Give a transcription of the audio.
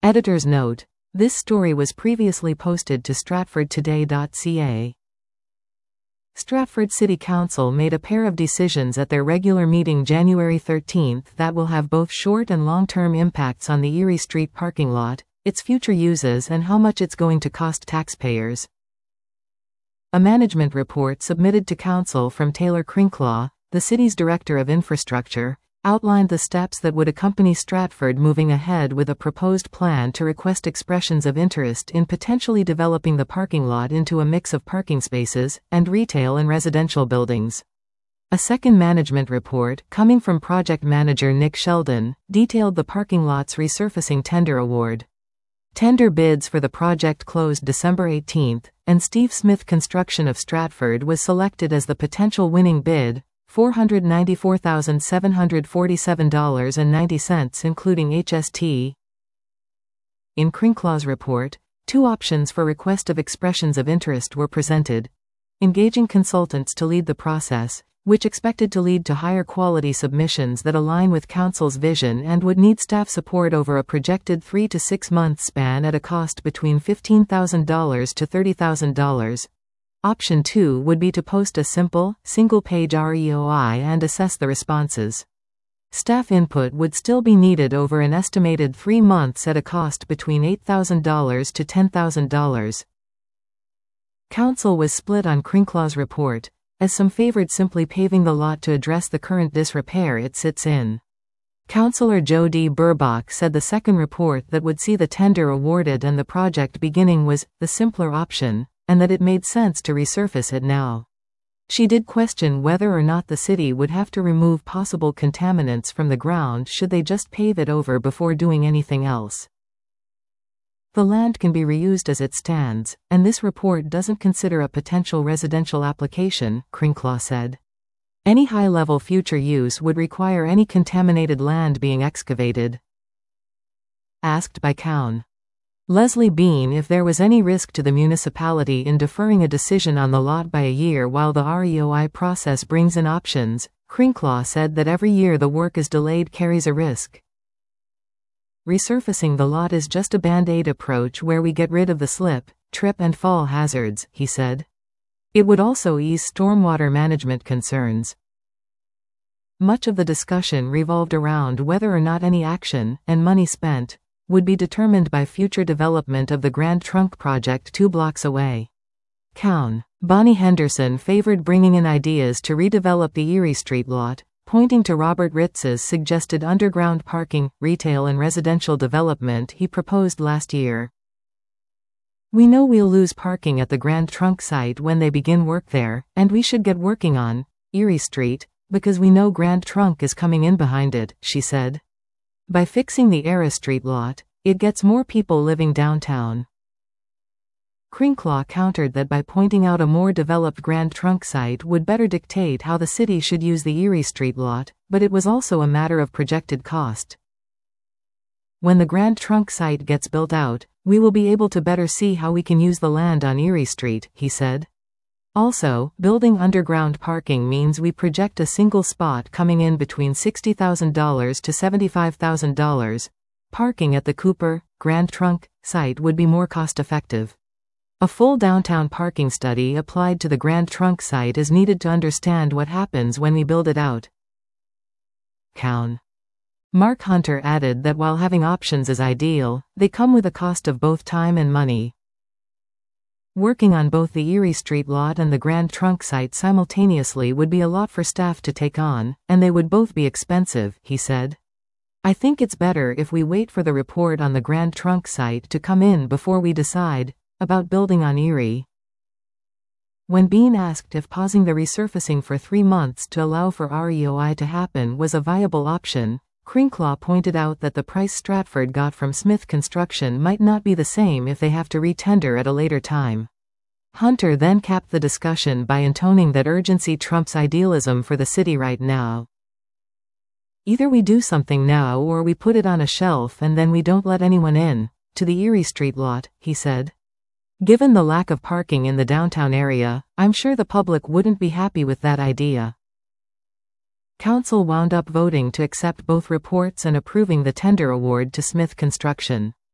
Editor's note: this story was previously posted to stratfordtoday.ca. Stratford City Council made a pair of decisions at their regular meeting January 13 that will have both short and long-term impacts on the Erie Street parking lot, its future uses and how much it's going to cost taxpayers. A management report submitted to Council from Taylor Crinklaw, the city's Director of Infrastructure, outlined the steps that would accompany Stratford moving ahead with a proposed plan to request expressions of interest in potentially developing the parking lot into a mix of parking spaces and retail and residential buildings. A second management report, coming from project manager Nick Sheldon, detailed the parking lot's resurfacing tender award. Tender bids for the project closed December 18, and Steve Smith Construction of Stratford was selected as the potential winning bid, $494,747.90 including HST. In Crinklaw's report, two options for request of expressions of interest were presented. Engaging consultants to lead the process, which expected to lead to higher quality submissions that align with Council's vision and would need staff support over a projected 3 to 6 month span at a cost between $15,000 to $30,000. Option 2 would be to post a simple, single-page REOI and assess the responses. Staff input would still be needed over an estimated 3 months at a cost between $8,000 to $10,000. Council was split on Crinklaw's report, as some favored simply paving the lot to address the current disrepair it sits in. Councillor Joe D. Burbach said the second report that would see the tender awarded and the project beginning was the simpler option, and that it made sense to resurface it now. She did question whether or not the city would have to remove possible contaminants from the ground should they just pave it over before doing anything else. The land can be reused as it stands, and this report doesn't consider a potential residential application, Crinklaw said. Any high-level future use would require any contaminated land being excavated. Asked by Cown. Leslie Bean if there was any risk to the municipality in deferring a decision on the lot by a year while the REOI process brings in options, Crinklaw said that every year the work is delayed carries a risk. Resurfacing the lot is just a band-aid approach where we get rid of the slip, trip and fall hazards, he said. It would also ease stormwater management concerns. Much of the discussion revolved around whether or not any action, and money spent, would be determined by future development of the Grand Trunk project 2 blocks away. Cown. Bonnie Henderson favored bringing in ideas to redevelop the Erie Street lot, pointing to Robert Ritz's suggested underground parking, retail and residential development he proposed last year. We know we'll lose parking at the Grand Trunk site when they begin work there, and we should get working on Erie Street, because we know Grand Trunk is coming in behind it, she said. By fixing the Era Street lot, it gets more people living downtown. Crinklaw countered that by pointing out a more developed Grand Trunk site would better dictate how the city should use the Erie Street lot, but it was also a matter of projected cost. When the Grand Trunk site gets built out, we will be able to better see how we can use the land on Erie Street, he said. Also, building underground parking means we project a single spot coming in between $60,000 to $75,000. Parking at the Cooper, Grand Trunk site would be more cost-effective. A full downtown parking study applied to the Grand Trunk site is needed to understand what happens when we build it out. Cown. Mark Hunter added that while having options is ideal, they come with a cost of both time and money. Working on both the Erie Street lot and the Grand Trunk site simultaneously would be a lot for staff to take on, and they would both be expensive, he said. I think it's better if we wait for the report on the Grand Trunk site to come in before we decide about building on Erie. When Bean asked if pausing the resurfacing for 3 months to allow for REOI to happen was a viable option, Crinklaw pointed out that the price Stratford got from Smith Construction might not be the same if they have to re-tender at a later time. Hunter then capped the discussion by intoning that urgency trumps idealism for the city right now. Either we do something now or we put it on a shelf and then we don't let anyone in, to the Erie Street lot, he said. Given the lack of parking in the downtown area, I'm sure the public wouldn't be happy with that idea. Council wound up voting to accept both reports and approving the tender award to Smith Construction.